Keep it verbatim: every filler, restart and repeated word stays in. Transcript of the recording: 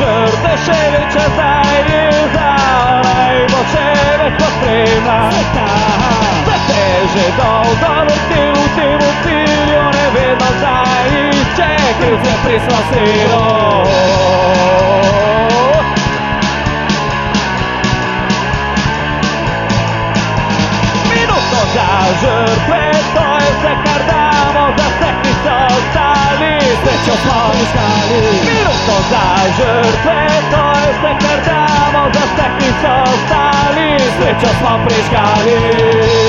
žrtve še veća zajednica, onaj bo še več potrebna. Sve teže dol, dovrti u timu cilju, ne vedno zaišće, krivce prisva silo. Minuto za žrtve, to je sve kar damo, za sve ki su ostali, srećo smo priskali. Minuto za žrtve, to je sve kar damo, za sve ki su ostali, srećo smo priskali.